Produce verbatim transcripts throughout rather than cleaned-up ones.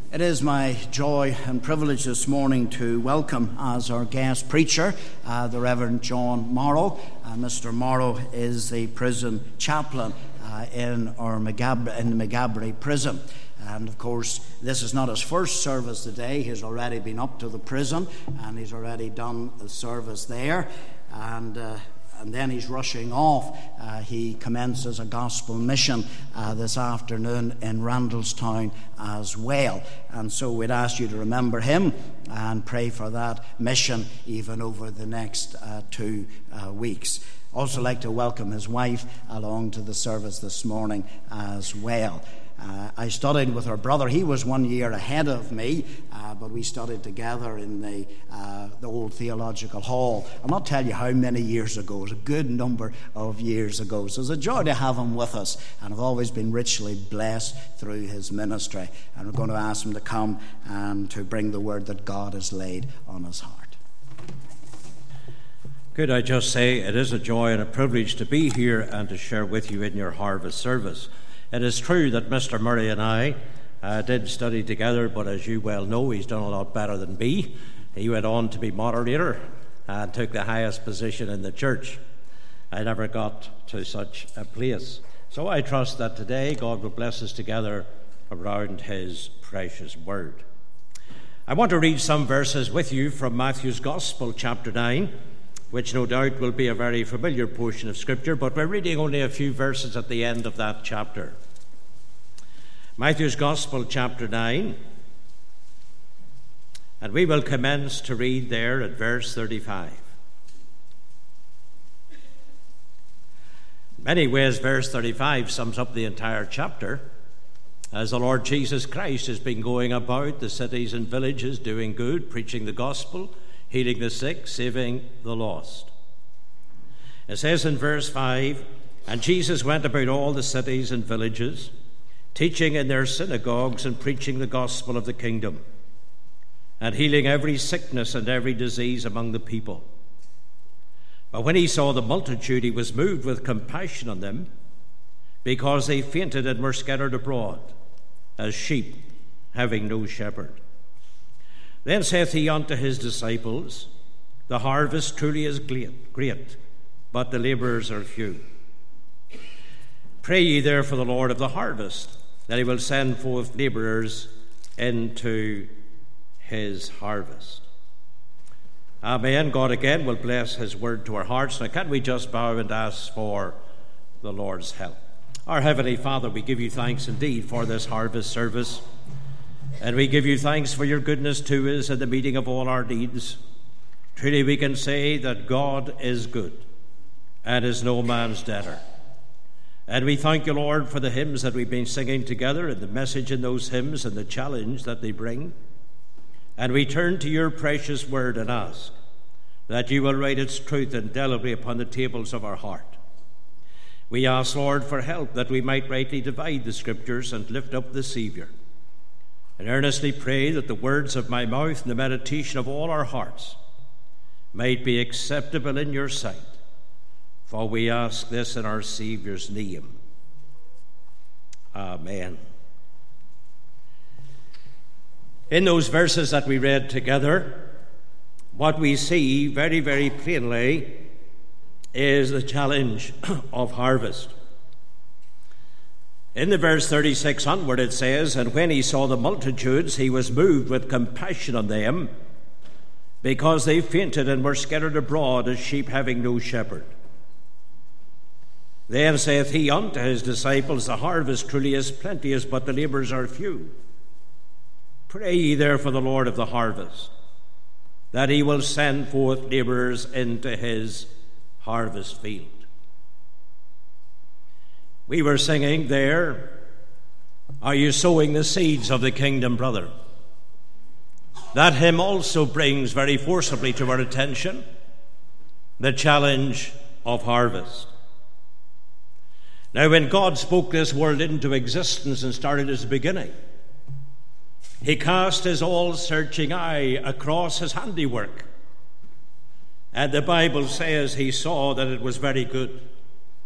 It is my joy and privilege this morning to welcome as our guest preacher uh, the Reverend John Morrow. Uh, Mister Morrow is the prison chaplain uh, in our Magab- in the Maghaberry prison. And of course, this is not his first service today. He's already been up to the prison and he's already done the service there. And uh, And then he's rushing off. Uh, he commences a gospel mission uh, this afternoon in Randallstown as well. And so we'd ask you to remember him and pray for that mission even over the next uh, two uh, weeks. Also like to welcome his wife along to the service this morning as well. Uh, I studied with her brother. He was one year ahead of me, uh, but we studied together in the uh, the old theological hall. I'll not tell you how many years ago. It was a good number of years ago. So it's a joy to have him with us, and I've always been richly blessed through his ministry. And we're going to ask him to come and to bring the word that God has laid on his heart. Could I just say it is a joy and a privilege to be here and to share with you in your harvest service. It is true that Mister Murray and I uh, did study together, but as you well know, he's done a lot better than me. He went on to be moderator and took the highest position in the church. I never got to such a place. So I trust that today God will bless us together around his precious word. I want to read some verses with you from Matthew's Gospel, chapter nine, which no doubt will be a very familiar portion of Scripture, but we're reading only a few verses at the end of that chapter. Matthew's Gospel, chapter nine, and we will commence to read there at verse thirty-five. In many ways, verse thirty-five sums up the entire chapter, as the Lord Jesus Christ has been going about the cities and villages, doing good, preaching the gospel, healing the sick, saving the lost. It says in verse five, "And Jesus went about all the cities and villages, teaching in their synagogues and preaching the gospel of the kingdom, and healing every sickness and every disease among the people. But when he saw the multitude, he was moved with compassion on them, because they fainted and were scattered abroad, as sheep having no shepherd. Then saith he unto his disciples, The harvest truly is great, but the labourers are few. Pray ye therefore the Lord of the harvest, that he will send forth labourers into his harvest." Amen. God again will bless his word to our hearts. Now can we just bow and ask for the Lord's help? Our Heavenly Father, we give you thanks indeed for this harvest service. And we give you thanks for your goodness to us in the meeting of all our needs. Truly we can say that God is good and is no man's debtor. And we thank you, Lord, for the hymns that we've been singing together and the message in those hymns and the challenge that they bring. And we turn to your precious word and ask that you will write its truth indelibly upon the tables of our heart. We ask, Lord, for help that we might rightly divide the Scriptures and lift up the Saviour. And earnestly pray that the words of my mouth and the meditation of all our hearts might be acceptable in your sight. For we ask this in our Saviour's name. Amen. In those verses that we read together, what we see very, very plainly is the challenge of harvest. In the verse thirty-six onward it says, "And when he saw the multitudes, he was moved with compassion on them, because they fainted and were scattered abroad as sheep having no shepherd. Then saith he unto his disciples, The harvest truly is plenteous, but the labourers are few. Pray ye therefore the Lord of the harvest, that he will send forth labourers into his harvest field." We were singing there, "Are you sowing the seeds of the kingdom, brother?" That hymn also brings very forcibly to our attention the challenge of harvest. Now, when God spoke this world into existence and started its beginning, he cast his all-searching eye across his handiwork. And the Bible says he saw that it was very good.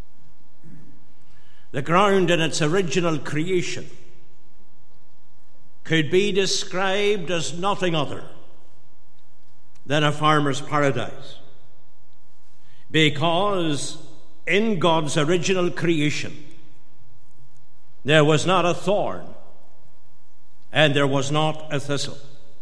The ground in its original creation could be described as nothing other than a farmer's paradise, because in God's original creation there was not a thorn and there was not a thistle.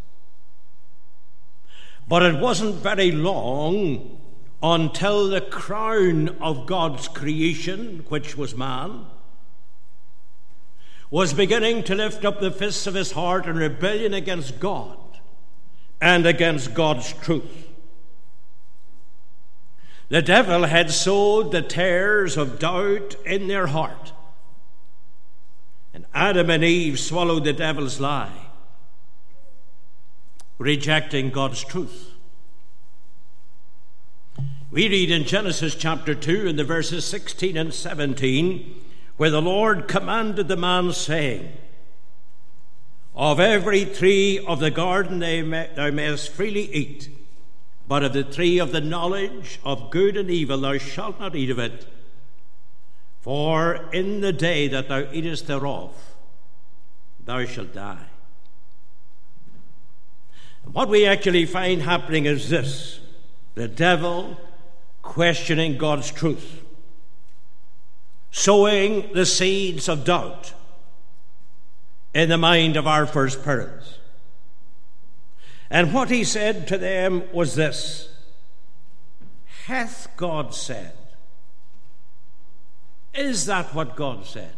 But it wasn't very long until the crown of God's creation, which was man, was beginning to lift up the fists of his heart in rebellion against God and against God's truth. The devil had sowed the tares of doubt in their heart, and Adam and Eve swallowed the devil's lie, rejecting God's truth. We read in Genesis chapter two in the verses sixteen and seventeen, where the Lord commanded the man, saying, "Of every tree of the garden thou mayest freely eat, but of the tree of the knowledge of good and evil thou shalt not eat of it, for in the day that thou eatest thereof thou shalt die." And what we actually find happening is this: the devil questioning God's truth, sowing the seeds of doubt in the mind of our first parents. And what he said to them was this: "Hath God said?" Is that what God said?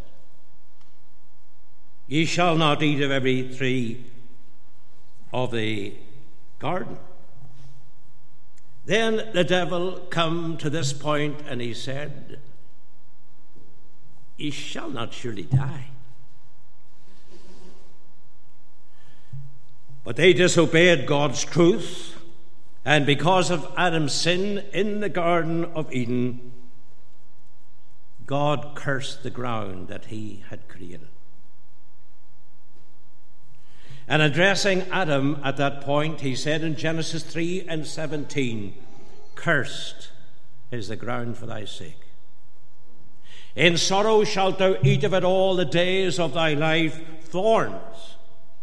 "Ye shall not eat of every tree of the garden." Then the devil come to this point and he said, "Ye shall not surely die." But they disobeyed God's truth, and because of Adam's sin in the Garden of Eden, God cursed the ground that he had created. And addressing Adam at that point, he said in Genesis three and seventeen, "Cursed is the ground for thy sake. In sorrow shalt thou eat of it all the days of thy life. Thorns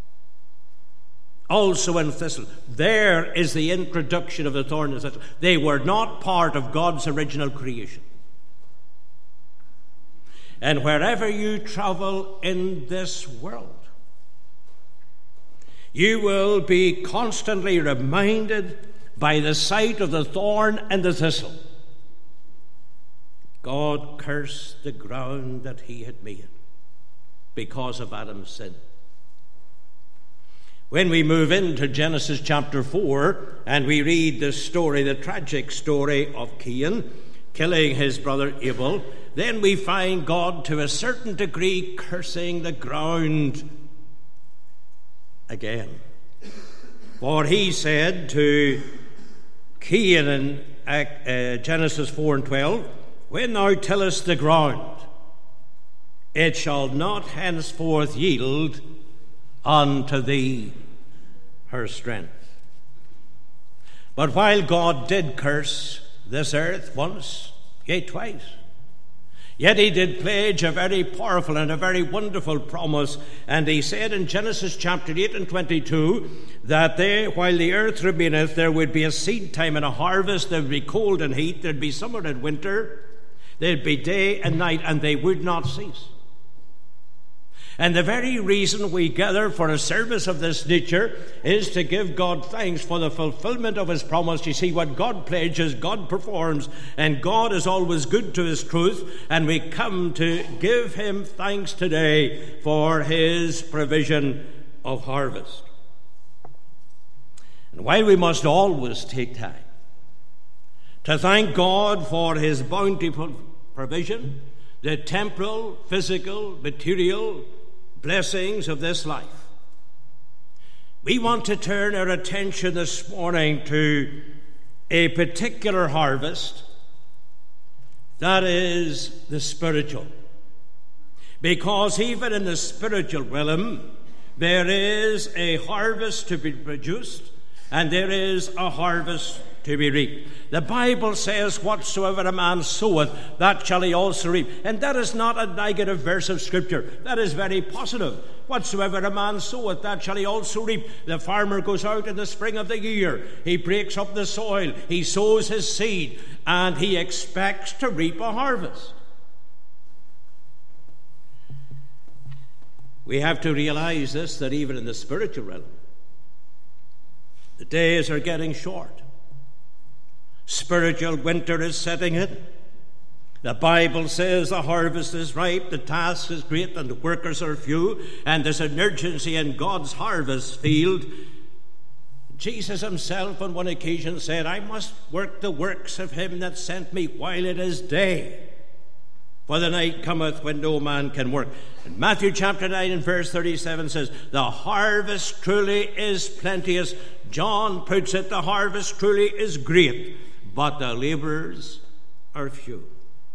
also and thistle." There is the introduction of the thorn and thistle. They were not part of God's original creation. And wherever you travel in this world, you will be constantly reminded by the sight of the thorn and the thistle. God cursed the ground that he had made because of Adam's sin. When we move into Genesis chapter four and we read the story, the tragic story of Cain killing his brother Abel, then we find God to a certain degree cursing the ground again. For he said to Cain in uh, Genesis four and twelve, "When thou tillest the ground, it shall not henceforth yield unto thee her strength." But while God did curse this earth once, yea, twice, yet he did pledge a very powerful and a very wonderful promise. And he said in Genesis chapter eight and twenty-two that they, while the earth remaineth, there would be a seed time and a harvest, there would be cold and heat, there would be summer and winter, there'd be day and night, and they would not cease. And the very reason we gather for a service of this nature is to give God thanks for the fulfillment of his promise. You see, what God pledges, God performs, and God is always good to his truth, and we come to give him thanks today for his provision of harvest. And while we must always take time to thank God for his bountiful provision, the temporal, physical, material blessings of this life, we want to turn our attention this morning to a particular harvest, that is the spiritual. Because even in the spiritual realm, there is a harvest to be produced, and there is a harvest to be reaped. The Bible says, "Whatsoever a man soweth, that shall he also reap." And that is not a negative verse of Scripture. That is very positive. Whatsoever a man soweth, that shall he also reap. The farmer goes out in the spring of the year. He breaks up the soil. He sows his seed, and he expects to reap a harvest. We have to realize this, that even in the spiritual realm, the days are getting short. Spiritual winter is setting in. The Bible says the harvest is ripe, the task is great, and the workers are few, and there's an urgency in God's harvest field. Jesus himself on one occasion said, I must work the works of him that sent me while it is day, for the night cometh when no man can work. And Matthew chapter nine and verse thirty-seven says, the harvest truly is plenteous. John puts it, the harvest truly is great, but the laborers are few.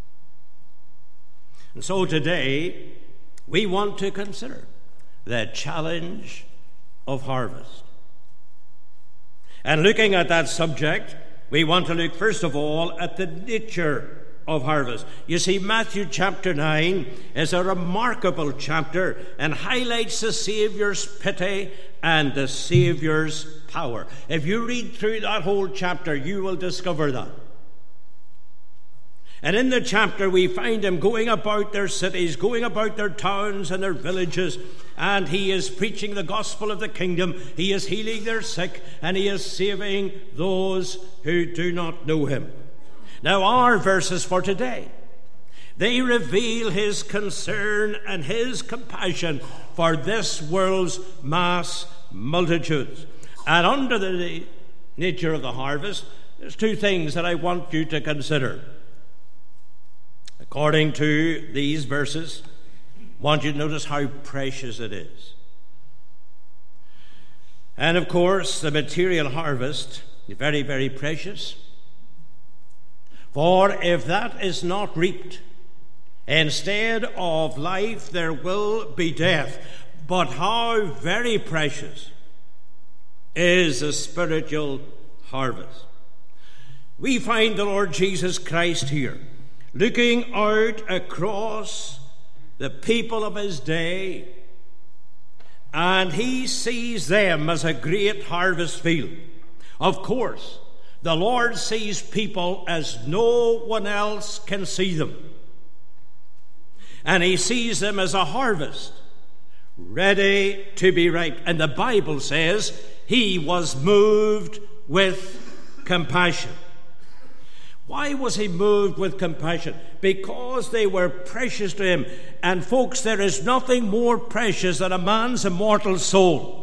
And so today, we want to consider the challenge of harvest. And looking at that subject, we want to look first of all at the nature of harvest. You see, Matthew chapter nine is a remarkable chapter and highlights the Saviour's pity and the Saviour's power. If you read through that whole chapter, you will discover that. And in the chapter, we find him going about their cities, going about their towns and their villages, and he is preaching the gospel of the kingdom. He is healing their sick, and he is saving those who do not know him. Now, our verses for today, they reveal his concern and his compassion for this world's mass multitudes. And under the nature of the harvest, there's two things that I want you to consider. According to these verses, I want you to notice how precious it is. And of course, the material harvest is very, very precious. For if that is not reaped, instead of life there will be death. But how very precious is the spiritual harvest. We find the Lord Jesus Christ here, looking out across the people of his day, and he sees them as a great harvest field. Of course, the Lord sees people as no one else can see them. And he sees them as a harvest, ready to be ripe. And the Bible says he was moved with compassion. Why was he moved with compassion? Because they were precious to him. And folks, there is nothing more precious than a man's immortal soul.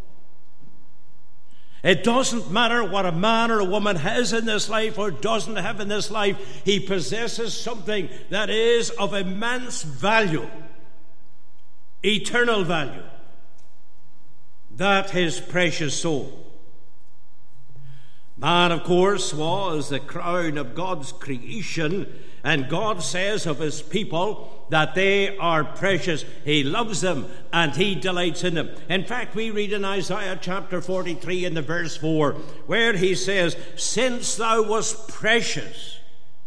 It doesn't matter what a man or a woman has in this life or doesn't have in this life. He possesses something that is of immense value, eternal value. That his precious soul. Man, of course, was the crown of God's creation, and God says of his people that they are precious. He loves them and he delights in them. In fact, we read in Isaiah chapter forty-three in the verse four, where he says, "Since thou wast precious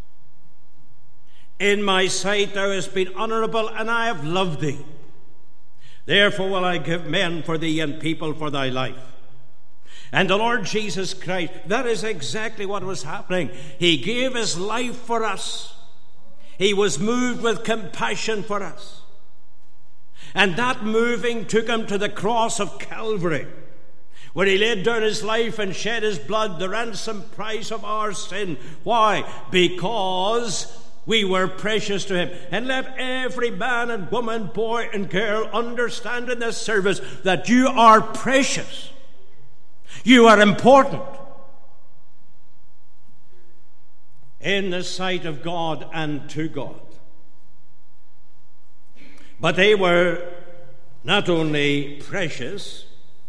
in my sight, thou hast been honorable, and I have loved thee. Therefore will I give men for thee and people for thy life." And the Lord Jesus Christ, that is exactly what was happening. He gave his life for us. He was moved with compassion for us. And that moving took him to the cross of Calvary, where he laid down his life and shed his blood, the ransom price of our sin. Why? Because we were precious to him. And let every man and woman, boy and girl understand in this service that you are precious. You are important in the sight of God and to God. But they were not only precious,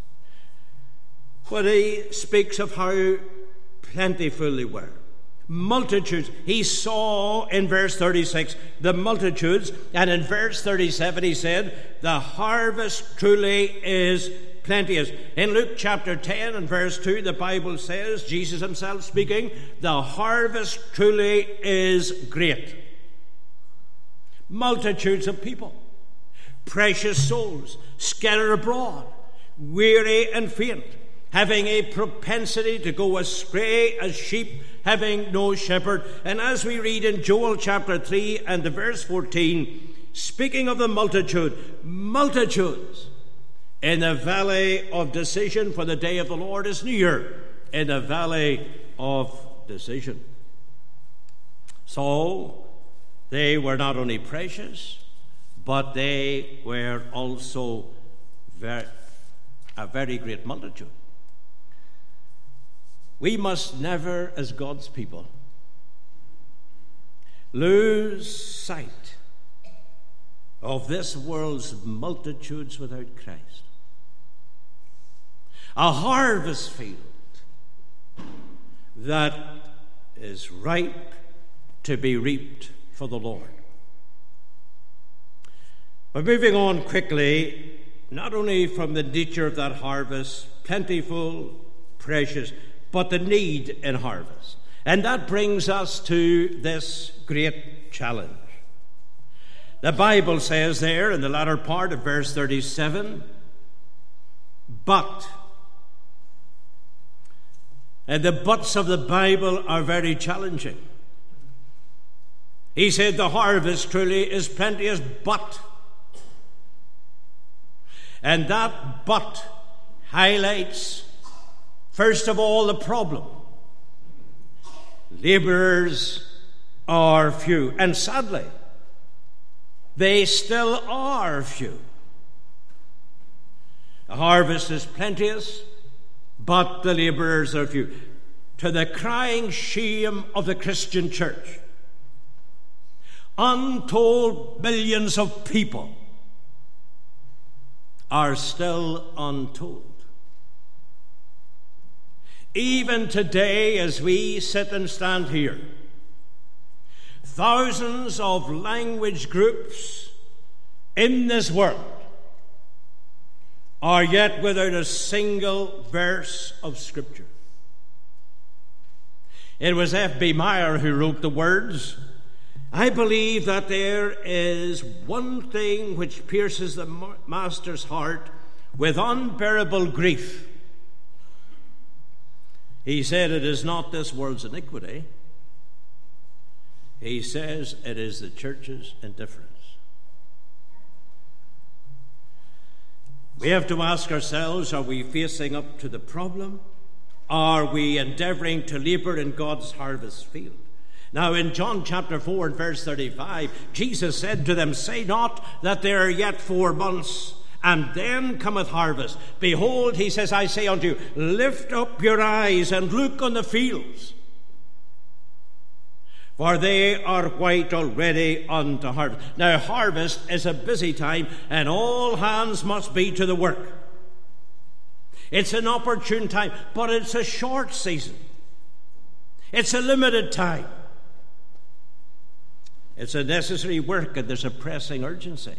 but he speaks of how plentiful they were. Multitudes. He saw in verse thirty-six the multitudes, and in verse thirty-seven he said, "The harvest truly is plenteous." In Luke chapter ten and verse two, the Bible says, Jesus himself speaking, "The harvest truly is great." Multitudes of people, precious souls scattered abroad, weary and faint, having a propensity to go astray as sheep, having no shepherd. And as we read in Joel chapter three and the verse fourteen, speaking of the multitude, multitudes in the valley of decision, for the day of the Lord is near, in the valley of decision. So they were not only precious, but they were also very, a very great multitude. We must never, as God's people, lose sight of this world's multitudes without Christ. A harvest field that is ripe to be reaped for the Lord. But moving on quickly, not only from the nature of that harvest, plentiful, precious, but the need in harvest. And that brings us to this great challenge. The Bible says there in the latter part of verse thirty-seven, but. And the buts of the Bible are very challenging. He said the harvest truly is plenteous, but. And that but highlights, first of all, the problem. Laborers are few. And sadly, they still are few. The harvest is plenteous, but the laborers are few. To the crying shame of the Christian church, untold millions of people are still untold. Even today, as we sit and stand here, thousands of language groups in this world are yet without a single verse of Scripture. It was F B Meyer who wrote the words, "I believe that there is one thing which pierces the Master's heart with unbearable grief." He said it is not this world's iniquity. He says it is the church's indifference. We have to ask ourselves, are we facing up to the problem? Are we endeavoring to labor in God's harvest field? Now in John chapter four and verse thirty-five, Jesus said to them, "Say not that there are yet four months, and then cometh harvest. Behold," he says, "I say unto you, lift up your eyes and look on the fields, for they are white already unto harvest." Now harvest is a busy time, and all hands must be to the work. It's an opportune time, but it's a short season. It's a limited time. It's a necessary work, and there's a pressing urgency.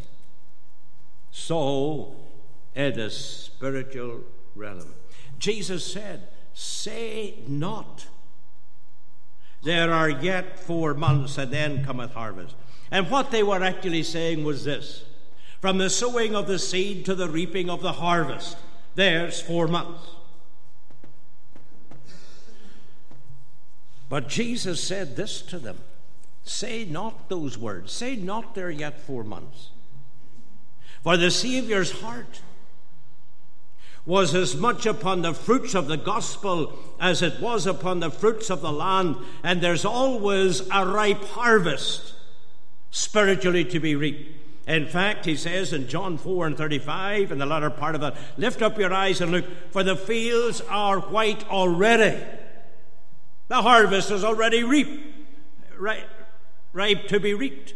So it is spiritual relevance. Jesus said, "Say not, there are yet four months, and then cometh harvest." And what they were actually saying was this: from the sowing of the seed to the reaping of the harvest, there's four months. But Jesus said this to them: say not those words. Say not there are yet four months. For the Saviour's heart was as much upon the fruits of the gospel as it was upon the fruits of the land. And there's always a ripe harvest spiritually to be reaped. In fact, he says in John four and thirty-five, in the latter part of that, "Lift up your eyes and look, for the fields are white already." The harvest is already reaped, ripe, ripe to be reaped.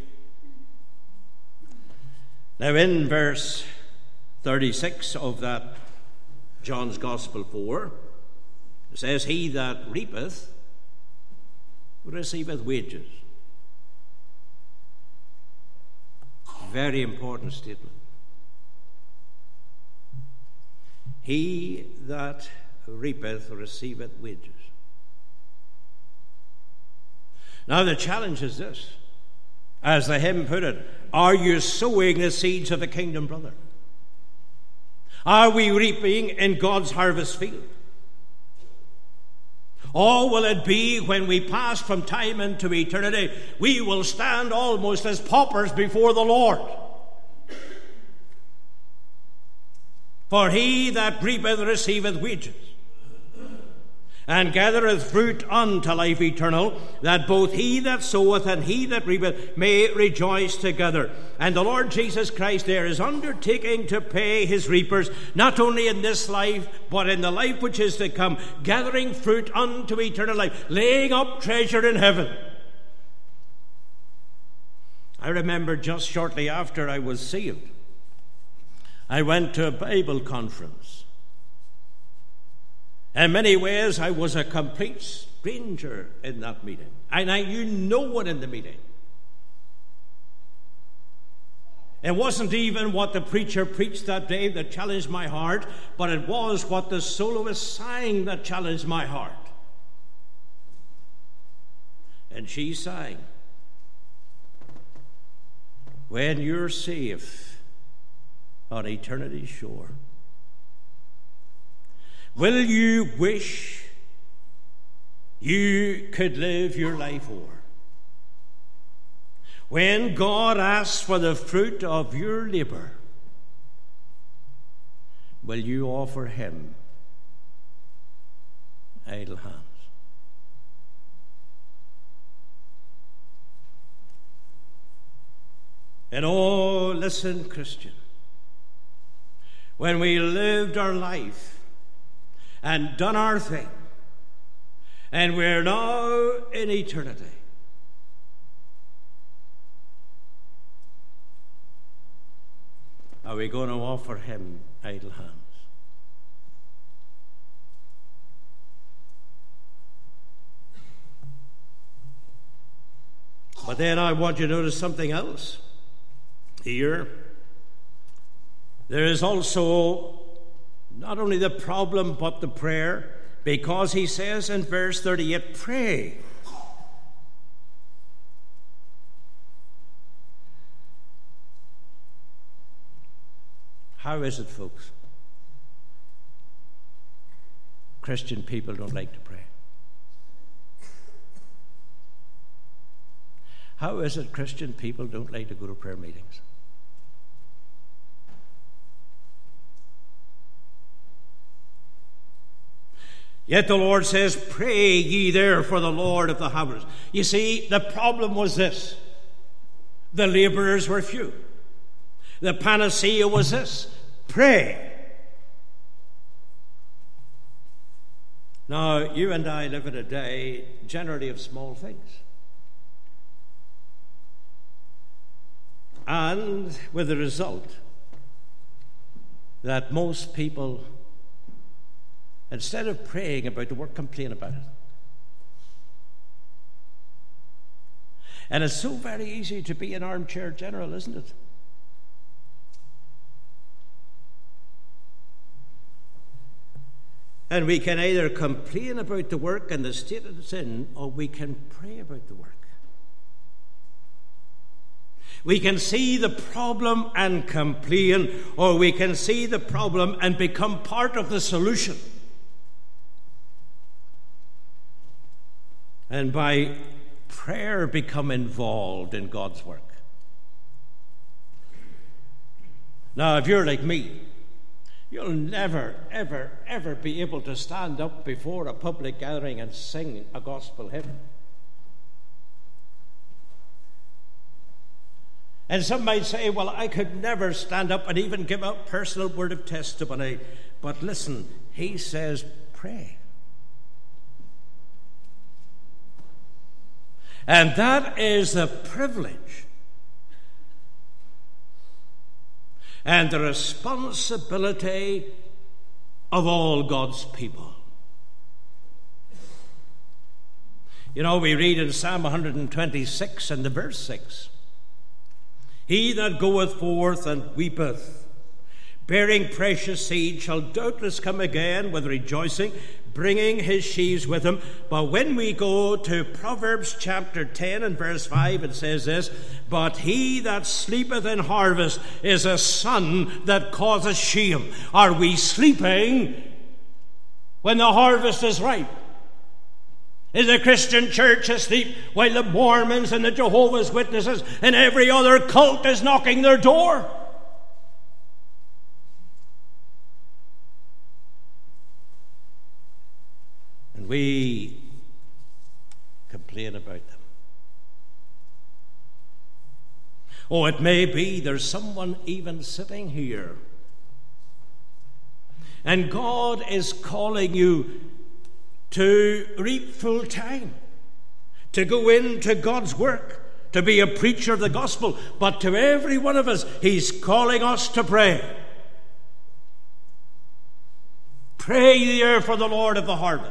Now in verse thirty-six of that John's Gospel four, it says, "He that reapeth receiveth wages." Very important statement. He that reapeth receiveth wages. Now the challenge is this: As the hymn put it, are you sowing the seeds of the kingdom, brother? Are we reaping in God's harvest field? Or will it be when we pass from time into eternity, we will stand almost as paupers before the Lord? For he that reapeth receiveth wages, and gathereth fruit unto life eternal, that both he that soweth and he that reapeth may rejoice together. And the Lord Jesus Christ there is undertaking to pay his reapers, not only in this life, but in the life which is to come, gathering fruit unto eternal life, laying up treasure in heaven. I remember just shortly after I was saved, I went to a Bible conference. In many ways, I was a complete stranger in that meeting. And I knew no one in the meeting. It wasn't even what the preacher preached that day that challenged my heart, but it was what the soloist sang that challenged my heart. And she sang, when you're safe on eternity's shore, will you wish you could live your life o'er? When God asks for the fruit of your labor, will you offer him idle hands? And oh, listen, Christian, when we lived our life and done our thing, and we're now in eternity, are we going to offer him idle hands? But then I want you to notice something else. Here, there is also not only the problem, but the prayer, because he says in verse thirty-eight, pray. How is it, folks? Christian people don't like to pray. How is it Christian people don't like to go to prayer meetings? Yet the Lord says, pray ye therefore the Lord of the harvest. You see, the problem was this. The laborers were few. The panacea was this. Pray. Now, you and I live in a day generally of small things. And with the result that most people, instead of praying about the work, complain about it. And it's so very easy to be an armchair general, isn't it? And we can either complain about the work and the state it's in, or we can pray about the work. We can see the problem and complain, or we can see the problem and become part of the solution. And by prayer become involved in God's work. Now, if you're like me, you'll never, ever, ever be able to stand up before a public gathering and sing a gospel hymn. And some might say, well, I could never stand up and even give a personal word of testimony. But listen, he says, pray. And that is the privilege and the responsibility of all God's people. You know, we read in Psalm one twenty-six and the verse six, he that goeth forth and weepeth bearing precious seed, shall doubtless come again with rejoicing, bringing his sheaves with him. But when we go to Proverbs chapter ten and verse five, it says this: But he that sleepeth in harvest is a son that causeth shame. Are we sleeping when the harvest is ripe? Is the Christian church asleep while the Mormons and the Jehovah's Witnesses and every other cult is knocking their door? And we complain about them. Oh, it may be there's someone even sitting here, and God is calling you to reap full time, to go into God's work, to be a preacher of the gospel. But to every one of us, he's calling us to pray. Pray therefore the Lord of the harvest.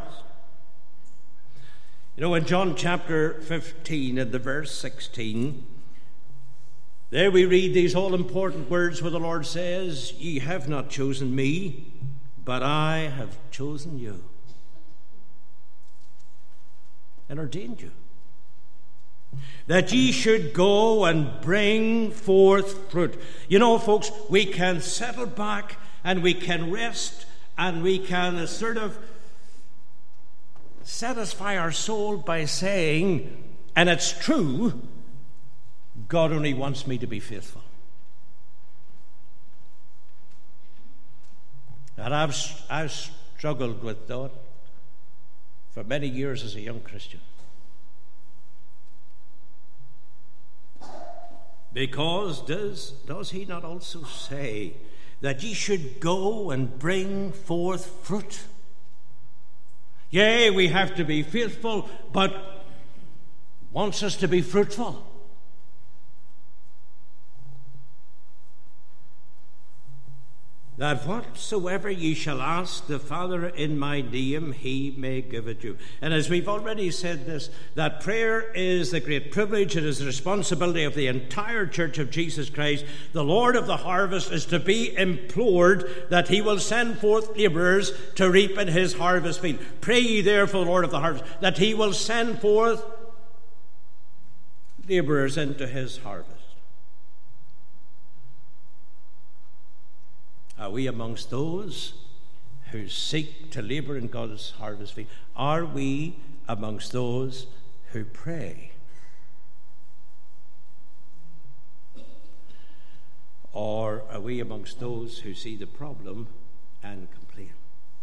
You know, in John chapter fifteen and the verse sixteen, there we read these all important words where the Lord says, Ye have not chosen me, but I have chosen you and ordained you, that ye should go and bring forth fruit. You know, folks, we can settle back and we can rest and we can sort of satisfy our soul by saying, and it's true, God only wants me to be faithful. And I've, I've struggled with that for many years as a young Christian. Because does, does he not also say that ye should go and bring forth fruit? Yea, we have to be faithful, but wants us to be fruitful. That whatsoever ye shall ask the Father in my name, he may give it you. And as we've already said this, that prayer is the great privilege, it is the responsibility of the entire Church of Jesus Christ. The Lord of the harvest is to be implored that he will send forth labourers to reap in his harvest field. Pray ye therefore the Lord of the harvest, that he will send forth labourers into his harvest. Are we amongst those who seek to labour in God's harvest field? Are we amongst those who pray? Or are we amongst those who see the problem and complain?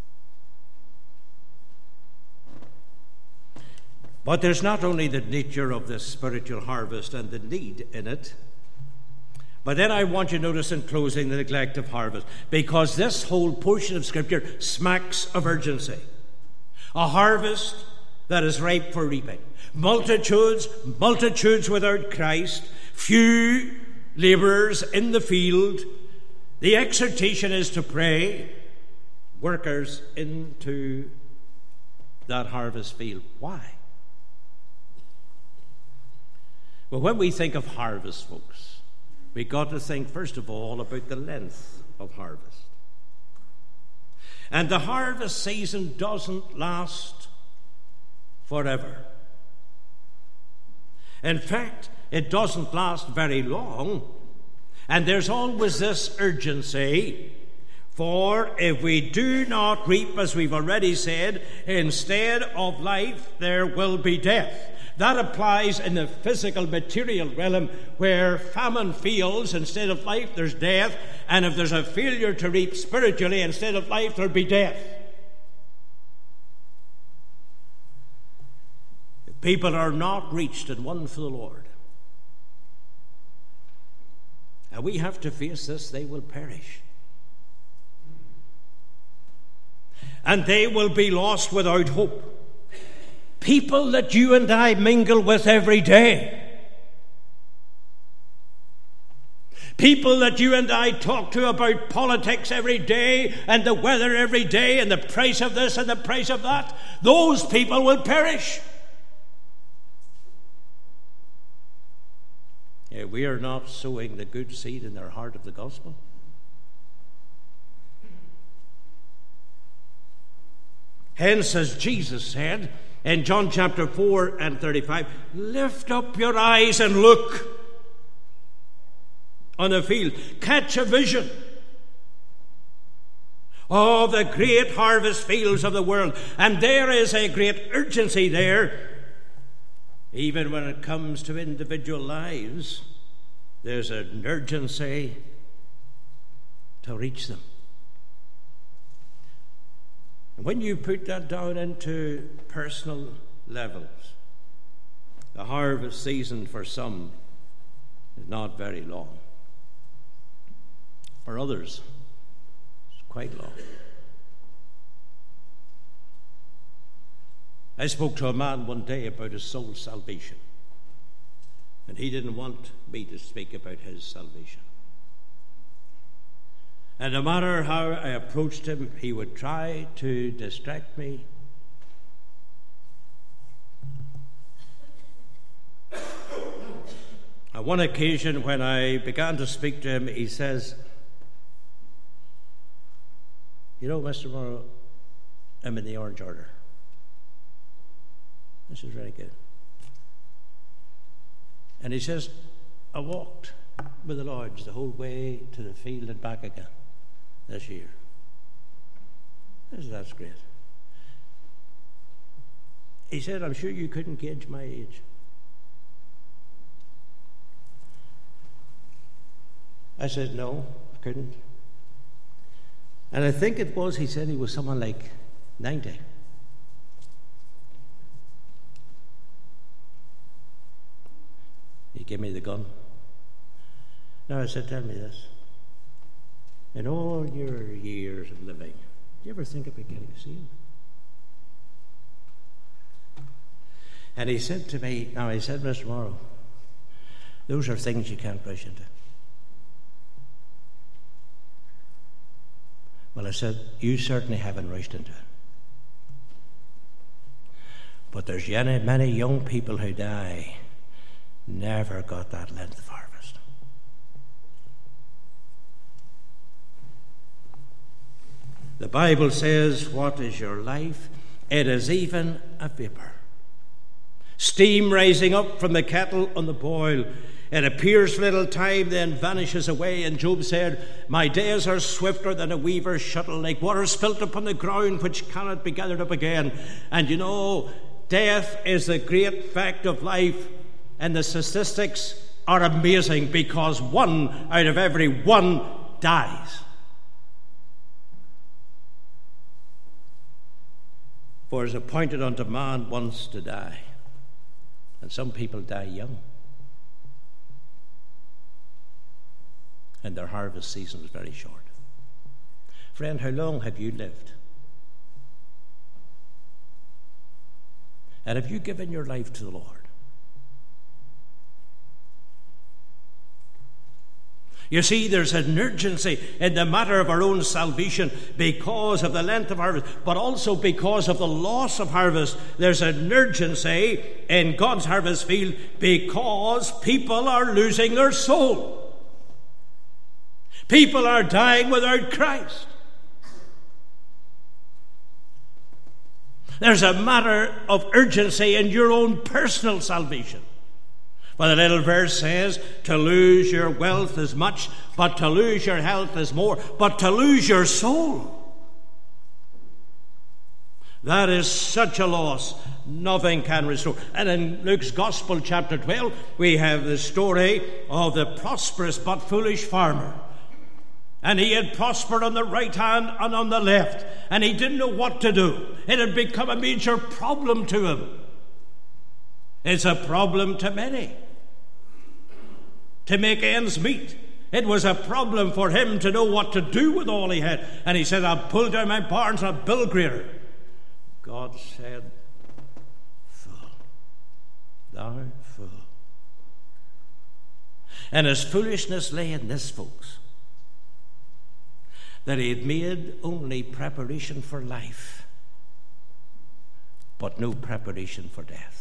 But there's not only the nature of this spiritual harvest and the need in it, but then I want you to notice in closing the neglect of harvest, because this whole portion of Scripture smacks of urgency. A harvest that is ripe for reaping. Multitudes, multitudes without Christ, few labourers in the field. The exhortation is to pray workers into that harvest field. Why? Well, when we think of harvest, folks, we got to think, first of all, about the length of harvest. And the harvest season doesn't last forever. In fact, it doesn't last very long. And there's always this urgency, for if we do not reap, as we've already said, instead of life, there will be death. That applies in the physical, material realm, where famine fails, instead of life, there's death. And if there's a failure to reap spiritually, instead of life, there'll be death. If people are not reached and won for the Lord, and we have to face this, they will perish. And they will be lost without hope. People that you and I mingle with every day. People that you and I talk to about politics every day, and the weather every day, and the price of this and the price of that. Those people will perish. Yeah, we are not sowing the good seed in their heart of the gospel. Hence, as Jesus said in John chapter four and thirty-five, lift up your eyes and look on the field. Catch a vision of the great harvest fields of the world. And there is a great urgency there. Even when it comes to individual lives, there's an urgency to reach them. And when you put that down into personal levels, the harvest season for some is not very long. For others, it's quite long. I spoke to a man one day about his soul's salvation, and he didn't want me to speak about his salvation. And no matter how I approached him, he would try to distract me. On one occasion, when I began to speak to him, he says, "You know, Mister Morrow, I'm in the Orange Order." This is very good. And he says, "I walked with the Lords the whole way to the field and back again this year." I said, "That's great." He said, "I'm sure you couldn't gauge my age." I said, "No, I couldn't." And I think it was, he said he was someone like ninety. He gave me the gun. Now I said, "Tell me this. In all your years of living, did you ever think about getting saved?" And he said to me, now he said, "Mister Morrow, those are things you can't rush into." Well, I said, "You certainly haven't rushed into it. But there's many, many young people who die never got that length of harvest." The Bible says, "What is your life? It is even a vapor. Steam rising up from the kettle on the boil. It appears for a little time, then vanishes away." And Job said, "My days are swifter than a weaver's shuttle, like water spilt upon the ground, which cannot be gathered up again." And you know, death is the great fact of life, and the statistics are amazing, because one out of every one dies. For it is appointed unto man once to die, and some people die young, and their harvest season is very short. Friend, how long have you lived? And have you given your life to the Lord? You see, there's an urgency in the matter of our own salvation because of the length of harvest, but also because of the loss of harvest. There's an urgency in God's harvest field because people are losing their soul. People are dying without Christ. There's a matter of urgency in your own personal salvation. Well, the little verse says, "To lose your wealth is much, but to lose your health is more, but to lose your soul, that is such a loss, nothing can restore." And in Luke's Gospel, chapter twelve, we have the story of the prosperous but foolish farmer. And he had prospered on the right hand and on the left, and he didn't know what to do. It had become a major problem to him. It's a problem to many to make ends meet. It was a problem for him to know what to do with all he had. And he said, "I'll pull down my barns and I'll build greater." God said, "Fool, thou fool." And his foolishness lay in this, folks, that he had made only preparation for life, but no preparation for death.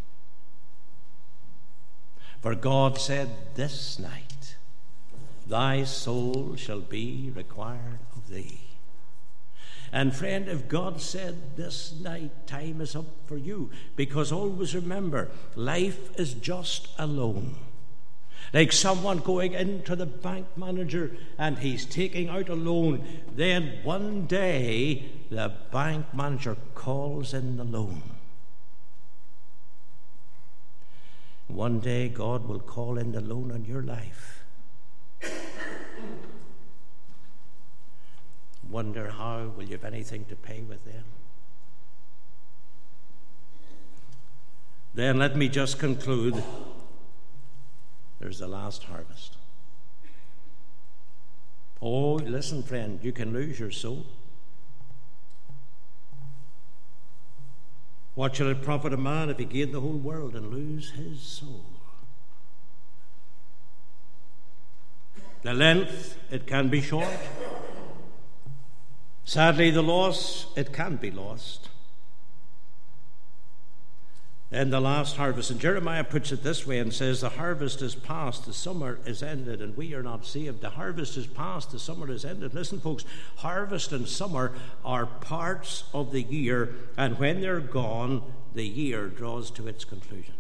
For God said, "This night thy soul shall be required of thee." And friend, if God said this night time is up for you, because always remember, life is just a loan. Like someone going into the bank manager and he's taking out a loan. Then one day the bank manager calls in the loan. One day God will call in the loan on your life. Wonder how will you have anything to pay with them? Then let me just conclude. There's the last harvest. Oh, listen, friend, you can lose your soul. What shall it profit a man if he gain the whole world and lose his soul? The length, it can be short. Sadly, the loss, it can be lost. And the last harvest. And Jeremiah puts it this way and says, the harvest is past, the summer is ended, and we are not saved. The harvest is past, the summer is ended. Listen, folks, harvest and summer are parts of the year, and when they're gone, the year draws to its conclusion.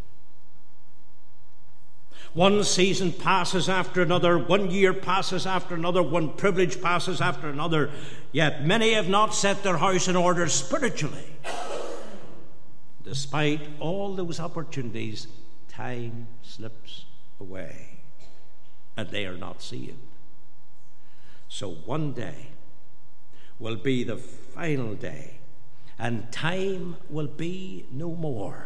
One season passes after another, one year passes after another, one privilege passes after another, yet many have not set their house in order spiritually. Despite all those opportunities, time slips away, and they are not saved. So one day will be the final day, and time will be no more.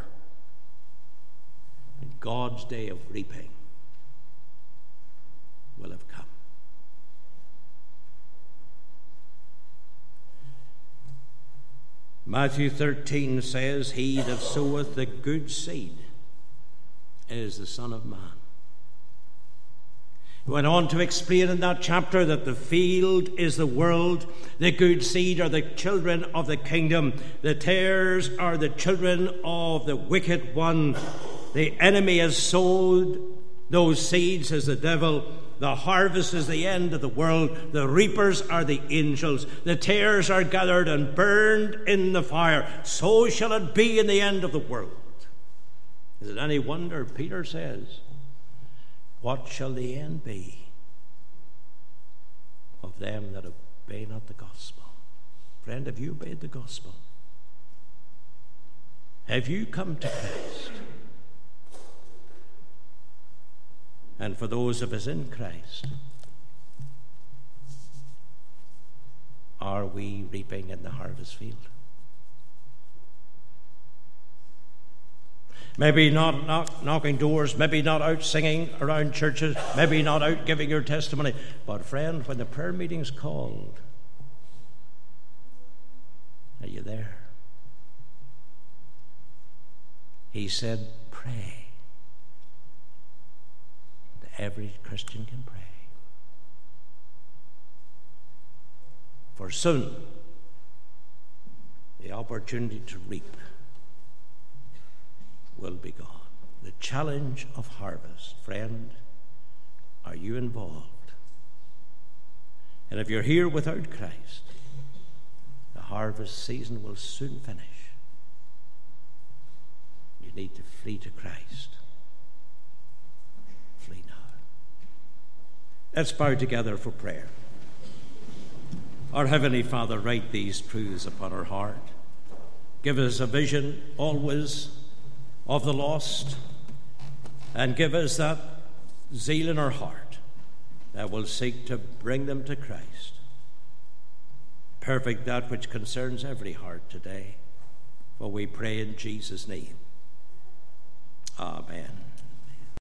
And God's day of reaping will have come. Matthew thirteen says, he that soweth the good seed is the Son of Man. He went on to explain in that chapter that the field is the world, the good seed are the children of the kingdom, the tares are the children of the wicked one. The enemy has sowed those seeds as the devil. The harvest is the end of the world. The reapers are the angels. The tares are gathered and burned in the fire. So shall it be in the end of the world. Is it any wonder, Peter says, what shall the end be of them that obey not the gospel? Friend, have you obeyed the gospel? Have you come to Christ? And for those of us in Christ, are we reaping in the harvest field? Maybe not, not knocking doors, maybe not out singing around churches, maybe not out giving your testimony. But friend, when the prayer meeting's called, are you there? He said, pray. Every Christian can pray. For soon, the opportunity to reap will be gone. The challenge of harvest. Friend, are you involved? And if you're here without Christ, the harvest season will soon finish. You need to flee to Christ. Flee now. Let's bow together for prayer. Our Heavenly Father, write these truths upon our heart. Give us a vision always of the lost, and give us that zeal in our heart that will seek to bring them to Christ. Perfect that which concerns every heart today, for we pray in Jesus' name. Amen.